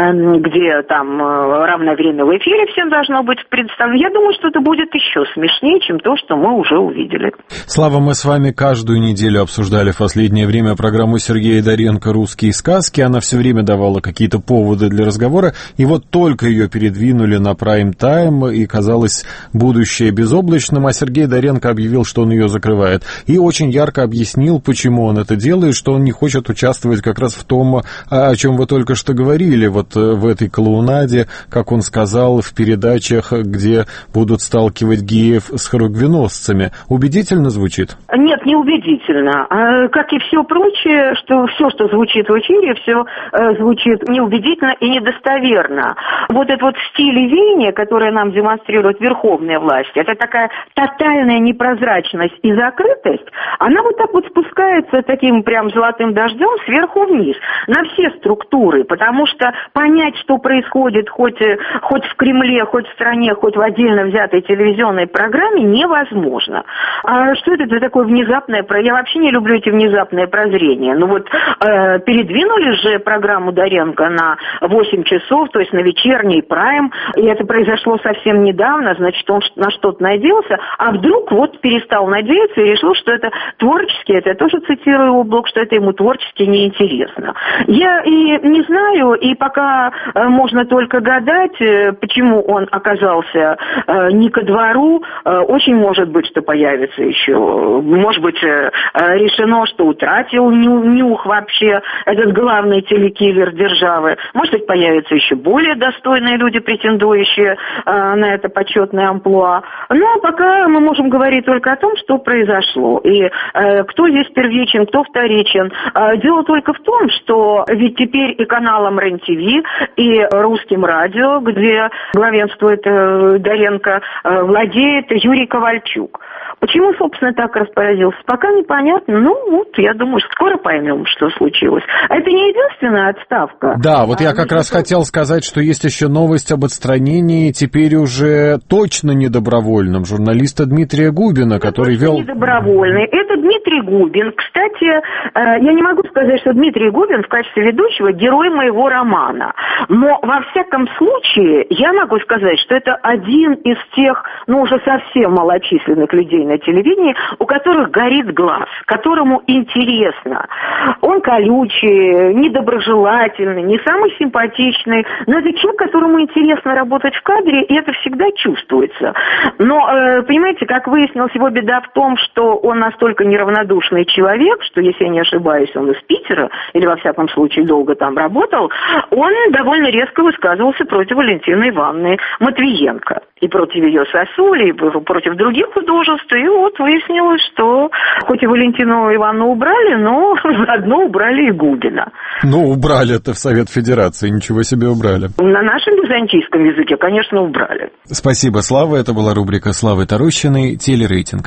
где там равное время в эфире всем должно быть представлено. Я думаю, что это будет еще смешнее, чем то, что мы уже увидели. Слава, мы с вами каждую неделю обсуждали в последнее время программу Сергея Доренко «Русские сказки». Она все время давала какие-то поводы для разговора, и вот только ее передвинули на прайм-тайм, и казалось будущее безоблачным, а Сергей Доренко объявил, что он ее закрывает. И очень ярко объяснил, почему он это делает, что он не хочет участвовать как раз в том, о чем вы только что говорили, вот в этой клоунаде, как он сказал, в передачах, где будут сталкивать геев с хоругвеносцами. Убедительно звучит? Нет, не убедительно. Как и все прочее, все, что звучит в эфире, все звучит неубедительно и недостоверно. Вот этот вот стиль и веяние, которое нам демонстрирует верховная власть, это такая тотальная непрозрачность и закрытость, она вот так вот спускается таким прям золотым дождем сверху вниз на все структуры, потому что понять, что происходит хоть в Кремле, хоть в стране, хоть в отдельно взятой телевизионной программе, невозможно. А что это за такое внезапное... Я вообще не люблю эти внезапные прозрения. Ну вот передвинули же программу Доренко на 8 часов, то есть на вечерний прайм, и это произошло совсем недавно, значит, он на что-то надеялся, а вдруг вот перестал надеяться и решил, что это творчески, это я тоже цитирую его блог, что это ему творчески неинтересно. Я и не знаю, и пока можно только гадать, почему он оказался не ко двору, очень может быть, что появится еще, может быть, решено, что утратил нюх вообще этот главный телекиллер державы, может быть, появятся еще более достойные люди, претендующие на это почетное амплуа. Но пока мы можем говорить только о том, что произошло. И кто здесь первичен, кто вторичен. Дело только в том, что ведь теперь и каналом РЕН-ТВ, и Русским радио, где главенствует Доренко, владеет Юрий Ковальчук. Почему, собственно, так распорядился, пока непонятно. Ну, вот, я думаю, скоро поймем, что случилось. А это не единственная отставка. Да, вот я как раз хотел сказать, что есть еще новость об отстранении, теперь уже точно недобровольном, журналиста Дмитрия Губина, который вел... Недобровольный. Это Дмитрий Губин. Кстати, я не могу сказать, что Дмитрий Губин в качестве ведущего герой моего романа. Но, во всяком случае, я могу сказать, что это один из тех, уже совсем малочисленных людей на телевидении, у которых горит глаз, которому интересно. Он колючий, недоброжелательный, не самый симпатичный, но это человек, которому интересно работать в кадре, и это всегда чувствуется. Но, понимаете, как выяснилось, его беда в том, что он настолько неравнодушный человек, что, если я не ошибаюсь, он из Питера, или, во всяком случае, долго там работал, он довольно резко высказывался против Валентины Ивановны Матвиенко. И против ее сосули, и против других художеств. И вот выяснилось, что хоть и Валентину Ивановну убрали, но заодно убрали и Губина. Убрали это в Совет Федерации, ничего себе убрали. На нашем византийском языке, конечно, убрали. Спасибо, Слава. Это была рубрика Славы Тарущиной «Телерейтинг».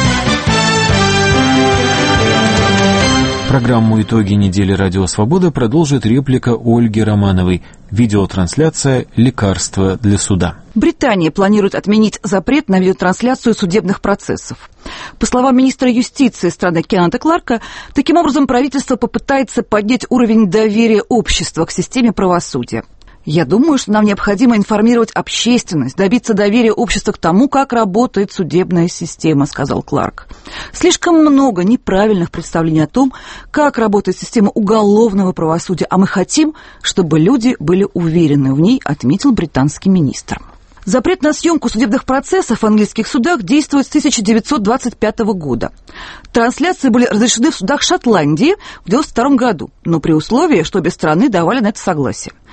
Программу «Итоги недели Радио Свобода» продолжит реплика Ольги Романовой. Видеотрансляция «Лекарство для суда». Британия планирует отменить запрет на видеотрансляцию судебных процессов. По словам министра юстиции страны Кеннета Кларка, таким образом правительство попытается поднять уровень доверия общества к системе правосудия. «Я думаю, что нам необходимо информировать общественность, добиться доверия общества к тому, как работает судебная система», — сказал Кларк. «Слишком много неправильных представлений о том, как работает система уголовного правосудия, а мы хотим, чтобы люди были уверены в ней», — отметил британский министр. Запрет на съемку судебных процессов в английских судах действует с 1925 года. Трансляции были разрешены в судах Шотландии в 1992 году, но при условии, что обе стороны давали на это согласие.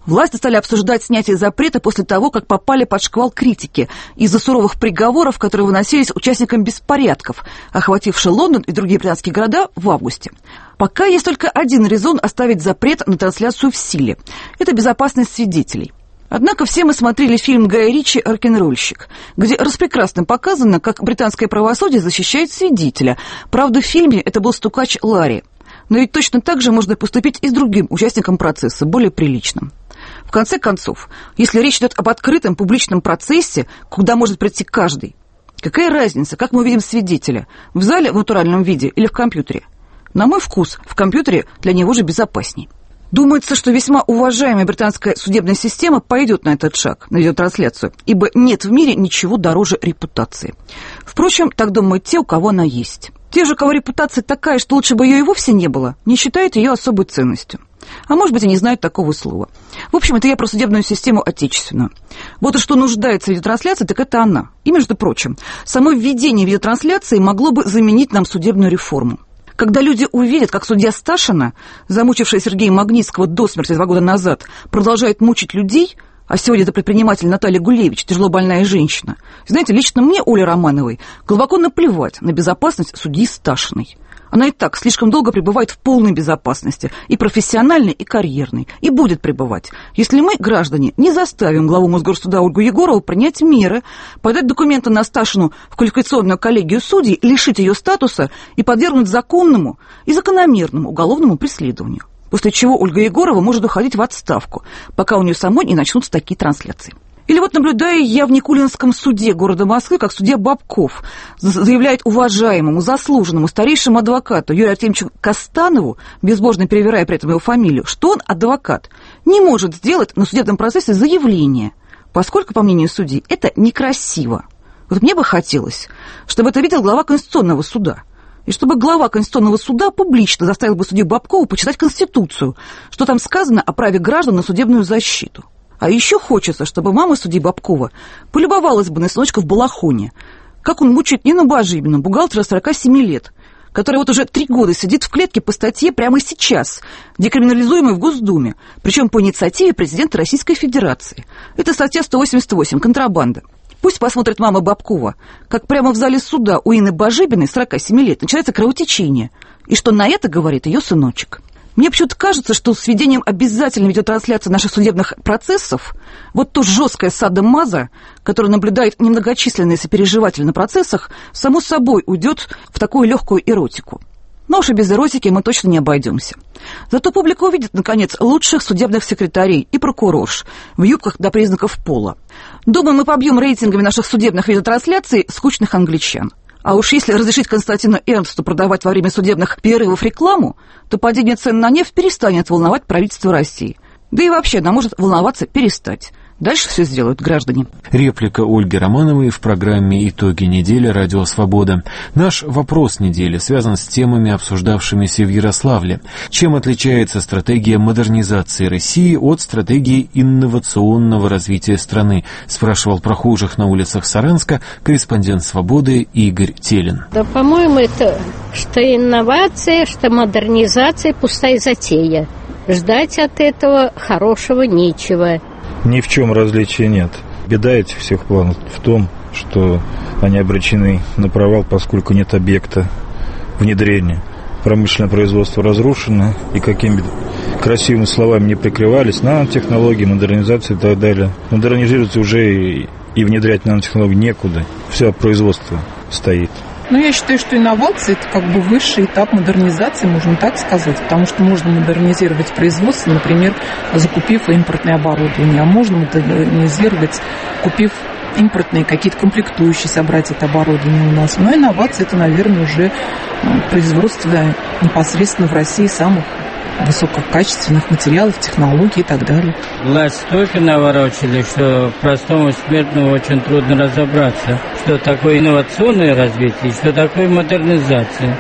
Власти стали обсуждать снятие запрета после того, как попали под шквал критики из-за суровых приговоров, которые выносились участникам беспорядков, охвативших Лондон и другие британские города в августе. Пока есть только один резон оставить запрет на трансляцию в силе. Это безопасность свидетелей. Однако все мы смотрели фильм Гая Ричи «Рок-н-ролльщик», где распрекрасно показано, как британское правосудие защищает свидетеля. Правда, в фильме это был стукач Ларри. Но ведь точно так же можно поступить и с другим участником процесса, более приличным. В конце концов, если речь идет об открытом публичном процессе, куда может прийти каждый, какая разница, как мы увидим свидетеля, в зале в натуральном виде или в компьютере? На мой вкус, в компьютере для него же безопасней. Думается, что весьма уважаемая британская судебная система пойдет на этот шаг, на видеотрансляцию, ибо нет в мире ничего дороже репутации. Впрочем, так думают те, у кого она есть. Те же, у кого репутация такая, что лучше бы ее и вовсе не было, не считают ее особой ценностью. А может быть, и не знают такого слова. В общем, это я про судебную систему отечественную. Вот и что нуждается в видеотрансляции, так это она. И, между прочим, само введение видеотрансляции могло бы заменить нам судебную реформу. Когда люди увидят, как судья Сташина, замучившая Сергея Магнитского до смерти 2 года назад, продолжает мучить людей, а сегодня это предприниматель Наталья Гулевич, тяжелобольная женщина. Знаете, лично мне, Оле Романовой, глубоко наплевать на безопасность судьи Сташиной. Она и так слишком долго пребывает в полной безопасности, и профессиональной, и карьерной, и будет пребывать, если мы, граждане, не заставим главу Мосгорсуда Ольгу Егорову принять меры, подать документы на Сташину в квалификационную коллегию судей, лишить ее статуса и подвергнуть законному и закономерному уголовному преследованию. После чего Ольга Егорова может уходить в отставку, пока у нее самой не начнутся такие трансляции. Или вот наблюдаю я в Никулинском суде города Москвы, как судья Бабков заявляет уважаемому, заслуженному, старейшему адвокату Юрию Артемьевичу Костанову, безбожно перевирая при этом его фамилию, что он, адвокат, не может сделать на судебном процессе заявление, поскольку, по мнению судьи, это некрасиво. Вот мне бы хотелось, чтобы это видел глава Конституционного суда. И чтобы глава Конституционного суда публично заставил бы судью Бабкову почитать Конституцию, что там сказано о праве граждан на судебную защиту. А еще хочется, чтобы мама судьи Бабкова полюбовалась бы на сыночка в балахоне, как он мучает Нину Бажибину, бухгалтера 47 лет, который вот уже 3 года сидит в клетке по статье прямо сейчас, декриминализуемой в Госдуме, причем по инициативе президента Российской Федерации. Это статья 188 «Контрабанда». Пусть посмотрит мама Бабкова, как прямо в зале суда у Инны Бажибиной, 47 лет, начинается кровотечение, и что на это говорит ее сыночек. Мне почему-то кажется, что с введением обязательной видеотрансляции наших судебных процессов вот то жесткое садомазо, которое наблюдает немногочисленные сопереживатели на процессах, само собой уйдет в такую легкую эротику. Но уж и без эротики мы точно не обойдемся. Зато публика увидит, наконец, лучших судебных секретарей и прокурорш в юбках до признаков пола. Думаю, мы побьем рейтингами наших судебных видеотрансляций скучных англичан. А уж если разрешить Константину Эрнсту продавать во время судебных перерывов рекламу, то падение цен на нефть перестанет волновать правительство России. Да и вообще она может волноваться перестать. Дальше все сделают граждане. Реплика Ольги Романовой в программе «Итоги недели. Радио Свобода». Наш вопрос недели связан с темами, обсуждавшимися в Ярославле. Чем отличается стратегия модернизации России от стратегии инновационного развития страны? Спрашивал прохожих на улицах Саранска корреспондент «Свободы» Игорь Телин. Да, по-моему, это что инновация, что модернизация, пустая затея. Ждать от этого хорошего нечего. Ни в чем различия нет. Беда этих всех планов в том, что они обречены на провал, поскольку нет объекта внедрения. Промышленное производство разрушено, и какими красивыми словами не прикрывались, нанотехнологии, модернизация и так далее. Модернизироваться уже и внедрять нанотехнологии некуда. Все производство стоит. Ну, я считаю, что инновация – это как бы высший этап модернизации, можно так сказать, потому что можно модернизировать производство, например, закупив импортное оборудование, а можно модернизировать, купив импортные какие-то комплектующие, собрать это оборудование у нас. Но инновация – это, наверное, уже производство непосредственно в России самых высококачественных материалов, технологий и так далее. Власть столько наворочили, что простому смертному очень трудно разобраться, что такое инновационное развитие, что такое модернизация.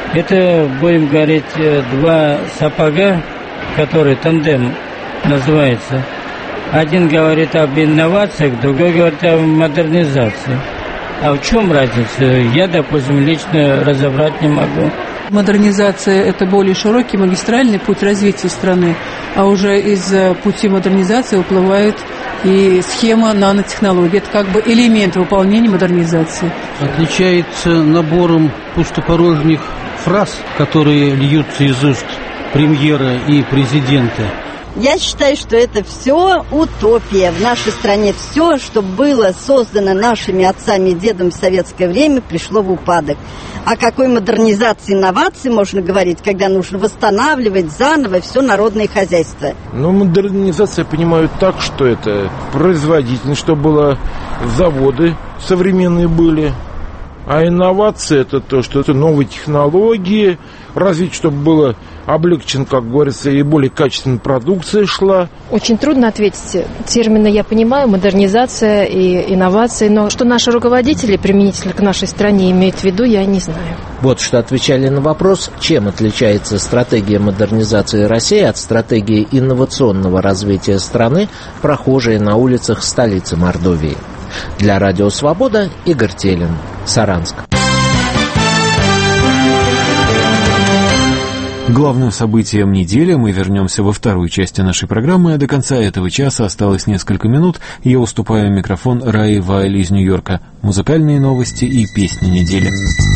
Это, будем говорить, 2 сапога, которые тандем называется. Один говорит об инновациях, другой говорит о модернизации. А в чем разница? Я, допустим, лично разобрать не могу. Модернизация – это более широкий магистральный путь развития страны, а уже из пути модернизации выплывает и схема нанотехнологий. Это как бы элемент выполнения модернизации. Отличается набором пустопорожних фраз, которые льются из уст премьера и президента. Я считаю, что это все утопия. В нашей стране все, что было создано нашими отцами и дедами в советское время, пришло в упадок. О какой модернизации, инновации можно говорить, когда нужно восстанавливать заново все народное хозяйство? Ну, модернизация я понимаю так, что это производительность, чтобы было заводы современные были. А инновация – это то, что это новые технологии, развить, чтобы было облегчен, как говорится, и более качественная продукция шла. Очень трудно ответить. Термины я понимаю, модернизация и инновации, но что наши руководители применительно к нашей стране имеют в виду, я не знаю. Вот что отвечали на вопрос, чем отличается стратегия модернизации России от стратегии инновационного развития страны, прохожие на улицах столицы Мордовии. Для Радио Свобода Игорь Телин, Саранск. Главным событием недели мы вернемся во второй части нашей программы, а до конца этого часа осталось несколько минут, и я уступаю микрофон Раи Вайль из Нью-Йорка. Музыкальные новости и песни недели.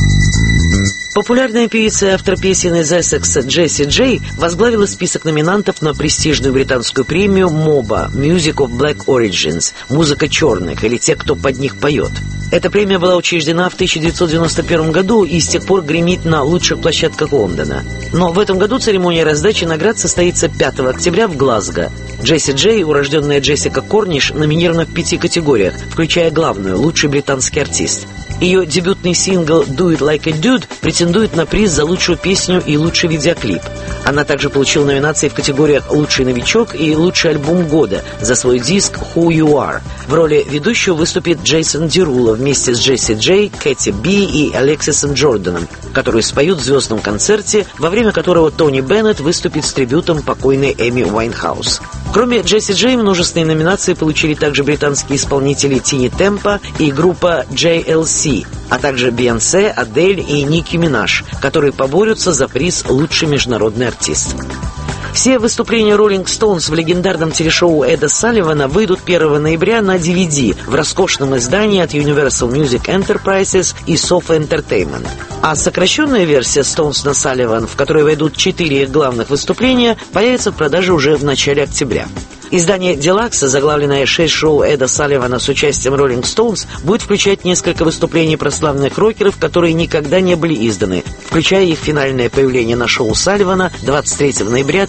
Популярная певица и автор песен из Эссекса Джесси Джей возглавила список номинантов на престижную британскую премию MOBA Music of Black Origins – «Музыка черных» или «Те, кто под них поет». Эта премия была учреждена в 1991 году и с тех пор гремит на лучших площадках Лондона. Но в этом году церемония раздачи наград состоится 5 октября в Глазго. Джесси Джей, урожденная Джессика Корниш, номинирована в 5 категориях, включая главную – «Лучший британский артист». Ее дебютный сингл «Do It Like a Dude» претендует на приз за лучшую песню и лучший видеоклип. Она также получила номинации в категориях «Лучший новичок» и «Лучший альбом года» за свой диск «Who You Are». В роли ведущего выступит Джейсон Дерула вместе с Джесси Джей, Кэти Би и Алексисом Джорданом, которые споют в звездном концерте, во время которого Тони Беннет выступит с трибютом покойной Эми Уайнхаус. Кроме Джесси Джей, множественные номинации получили также британские исполнители Тини Темпа и группа JLC, а также Бейонсе, Адель и Ники Минаж, которые поборются за приз «Лучший международный артист». Все выступления Rolling Stones в легендарном телешоу Эда Салливана выйдут 1 ноября на DVD в роскошном издании от Universal Music Enterprises и Sofa Entertainment. А сокращенная версия Stones на Салливан, в которой войдут 4 их главных выступления, появится в продаже уже в начале октября. Издание «Делакса», заглавленное «6 шоу Эда Салливана с участием Rolling Stones», будет включать несколько выступлений прославленных рокеров, которые никогда не были изданы, включая их финальное появление на шоу Салливана 23 ноября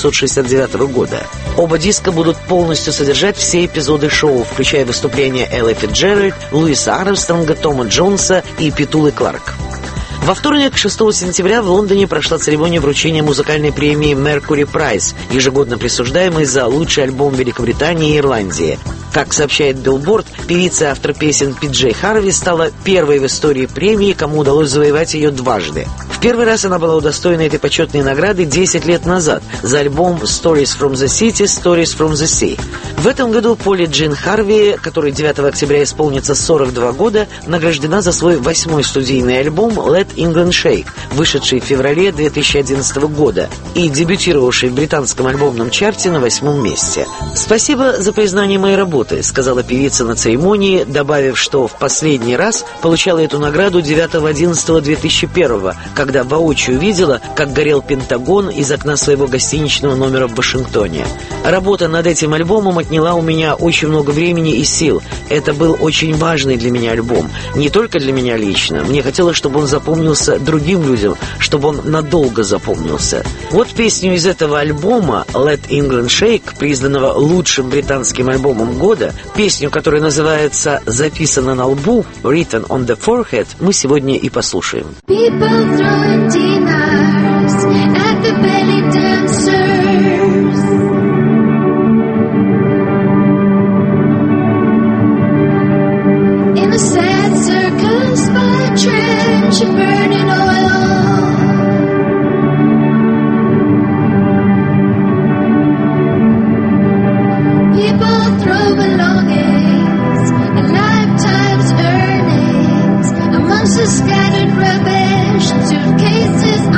1969 года. Оба диска будут полностью содержать все эпизоды шоу, включая выступления Эллы Фитджеральд, Луиса Армстронга, Тома Джонса и Петулы Кларк. Во вторник, 6 сентября, в Лондоне прошла церемония вручения музыкальной премии Mercury Prize, ежегодно присуждаемой за лучший альбом Великобритании и Ирландии. Как сообщает Billboard, певица и автор песен Пи-Джей Харви стала первой в истории премии, кому удалось завоевать ее дважды. В первый раз она была удостоена этой почетной награды 10 лет назад за альбом Stories from the City, Stories from the Sea. В этом году Поли Джин Харви, которой 9 октября исполнится 42 года, награждена за свой 8-й студийный альбом Let England Shake, вышедший в феврале 2011 года и дебютировавший в британском альбомном чарте на 8-м месте. «Спасибо за признание моей работы», — сказала певица на церемонии, добавив, что в последний раз получала эту награду 9.11.2001, когда воочию видела, как горел Пентагон из окна своего гостиничного номера в Вашингтоне. «Работа над этим альбомом отняла у меня очень много времени и сил. Это был очень важный для меня альбом. Не только для меня лично. Мне хотелось, чтобы он запомнился другим людям, чтобы он надолго запомнился». Вот песню из этого альбома «Let England Shake», признанного лучшим британским альбомом года, песню, которая называется «Записано на лбу», «Written on the Forehead», мы сегодня и послушаем. Sad circus by trench and burning oil. People throw belongings and lifetime's earnings amongst the scattered rubbish, suitcases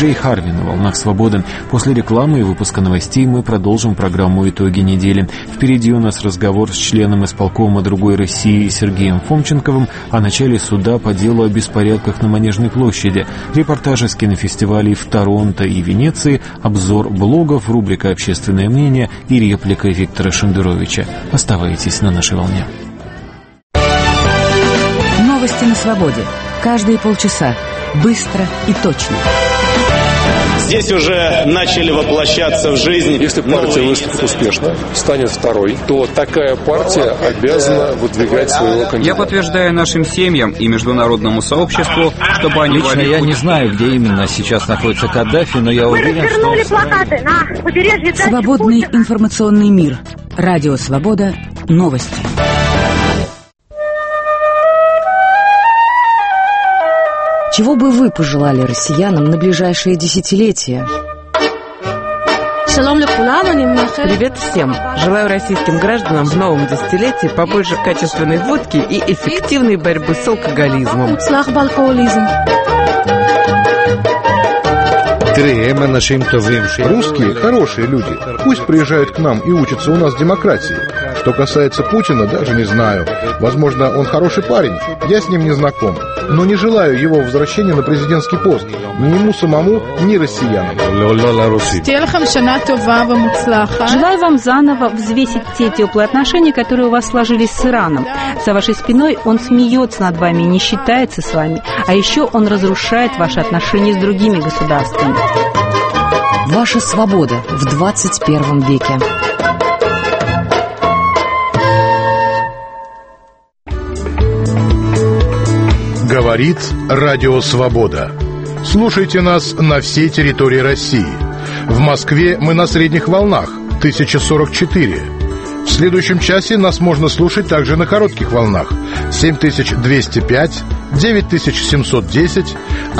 Джей Харви на «Волнах свободы». После рекламы и выпуска новостей мы продолжим программу «Итоги недели». Впереди у нас разговор с членом исполкома «Другой России» Сергеем Фомченковым о начале суда по делу о беспорядках на Манежной площади, репортажи с кинофестивалей в Торонто и Венеции, обзор блогов, рубрика «Общественное мнение» и реплика Виктора Шендеровича. Оставайтесь на нашей волне. Новости на свободе. Каждые полчаса. Быстро и точно. Здесь уже начали воплощаться в жизнь. Если партия выступит успешно, станет второй, то такая партия обязана выдвигать своего кандидата. Я подтверждаю нашим семьям и международному сообществу, чтобы они... Лично я не знаю, где именно сейчас находится Каддафи, но я уверен, что... плакаты на побережье... Свободный информационный мир. Радио «Свобода». Новости. Чего бы вы пожелали россиянам на ближайшие десятилетия? Привет всем! Желаю российским гражданам в новом десятилетии побольше качественной водки и эффективной борьбы с алкоголизмом. Русские хорошие люди. Пусть приезжают к нам и учатся у нас демократии. Что касается Путина, даже не знаю. Возможно, он хороший парень. Я с ним не знаком. Но не желаю его возвращения на президентский пост. Ни ему самому, ни россиянам. Желаю вам заново взвесить те теплые отношения, которые у вас сложились с Ираном. За вашей спиной он смеется над вами и не считается с вами. А еще он разрушает ваши отношения с другими государствами. Ваша свобода в 21 веке. Говорит Радио Свобода. Слушайте нас на всей территории России. В Москве мы на средних волнах 1044. В следующем часе нас можно слушать также на коротких волнах 7205, 9710,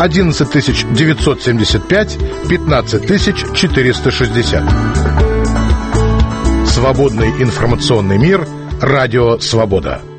11975, 15460. Свободный информационный мир. Радио Свобода.